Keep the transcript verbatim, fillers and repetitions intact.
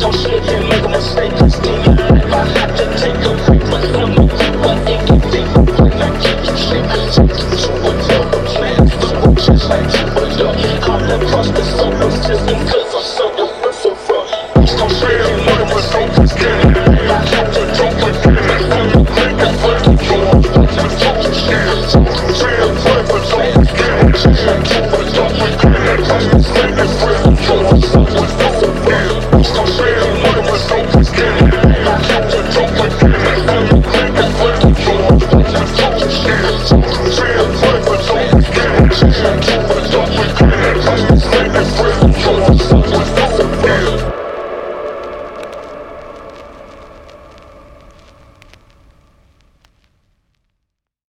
don't slip and make a mistake. Still if I have to take a break, but I'm gonna keep one thing you think. When I keep you safe, take you to another planet. Just like you were young, I'm across the solar system, cause I'm so different, so far. Don't slip and make a mistake. Still if I have to